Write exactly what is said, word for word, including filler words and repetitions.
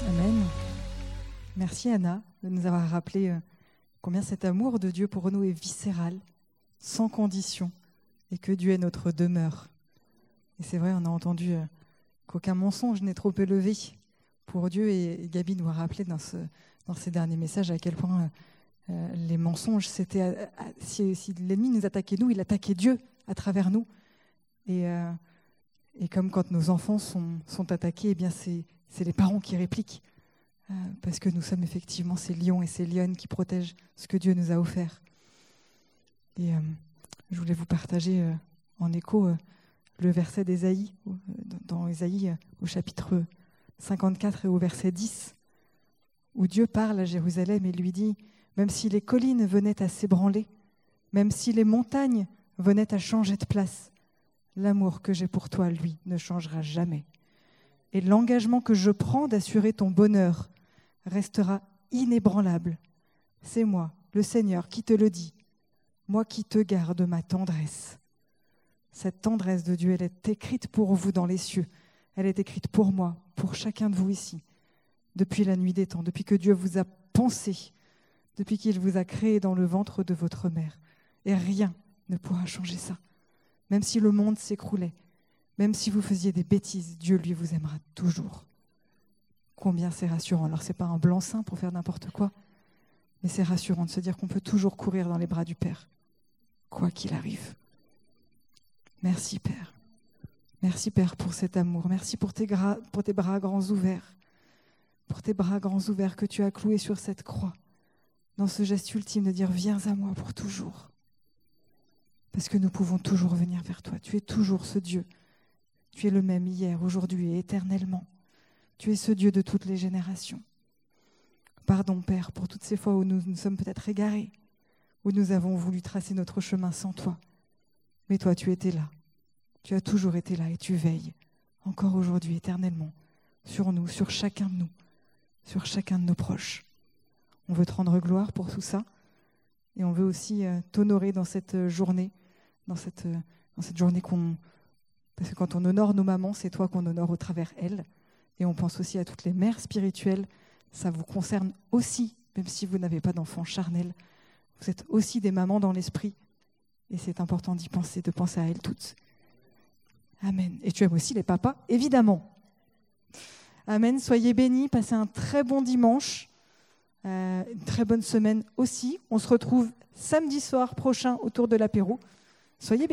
Amen. Merci Anna de nous avoir rappelé euh, combien cet amour de Dieu pour nous est viscéral, sans condition, et que Dieu est notre demeure. Et c'est vrai, on a entendu euh, qu'aucun mensonge n'est trop élevé pour Dieu, et, et Gabi nous a rappelé dans, ce, dans ces derniers messages à quel point euh, euh, les mensonges, c'était à, à, si, si l'ennemi nous attaquait nous, il attaquait Dieu à travers nous. Et, euh, et comme quand nos enfants sont, sont attaqués, eh bien c'est, c'est les parents qui répliquent. Euh, parce que nous sommes effectivement ces lions et ces lionnes qui protègent ce que Dieu nous a offert. Et euh, je voulais vous partager euh, en écho euh, le verset d'Ésaïe, euh, dans Ésaïe euh, au chapitre cinquante-quatre et au verset dix, où Dieu parle à Jérusalem et lui dit « Même si les collines venaient à s'ébranler, même si les montagnes venaient à changer de place, l'amour que j'ai pour toi, lui, ne changera jamais. Et l'engagement que je prends d'assurer ton bonheur restera inébranlable. C'est moi, le Seigneur, qui te le dit, moi qui te garde ma tendresse. » Cette tendresse de Dieu, elle est écrite pour vous dans les cieux. Elle est écrite pour moi, pour chacun de vous ici, depuis la nuit des temps, depuis que Dieu vous a pensé, depuis qu'il vous a créé dans le ventre de votre mère. Et rien ne pourra changer ça. Même si le monde s'écroulait, même si vous faisiez des bêtises, Dieu, lui, vous aimera toujours. Combien c'est rassurant. Alors, ce n'est pas un blanc-seing pour faire n'importe quoi, mais c'est rassurant de se dire qu'on peut toujours courir dans les bras du Père, quoi qu'il arrive. Merci, Père. Merci, Père, pour cet amour. Merci pour tes, gra- pour tes bras grands ouverts, pour tes bras grands ouverts que tu as cloués sur cette croix, dans ce geste ultime de dire « Viens à moi pour toujours ». Parce que nous pouvons toujours venir vers toi. Tu es toujours ce Dieu. Tu es le même hier, aujourd'hui et éternellement. Tu es ce Dieu de toutes les générations. Pardon, Père, pour toutes ces fois où nous nous sommes peut-être égarés, où nous avons voulu tracer notre chemin sans toi. Mais toi, tu étais là. Tu as toujours été là et tu veilles, encore aujourd'hui, éternellement, sur nous, sur chacun de nous, sur chacun de nos proches. On veut te rendre gloire pour tout ça et on veut aussi euh, t'honorer dans cette journée, dans cette, euh, dans cette journée qu'on... Parce que quand on honore nos mamans, c'est toi qu'on honore au travers elles. Et on pense aussi à toutes les mères spirituelles. Ça vous concerne aussi, même si vous n'avez pas d'enfants charnels. Vous êtes aussi des mamans dans l'esprit. Et c'est important d'y penser, de penser à elles toutes. Amen. Et tu aimes aussi les papas, évidemment. Amen. Soyez bénis, passez un très bon dimanche, euh, une très bonne semaine aussi. On se retrouve samedi soir prochain autour de l'apéro. Soyez bénis.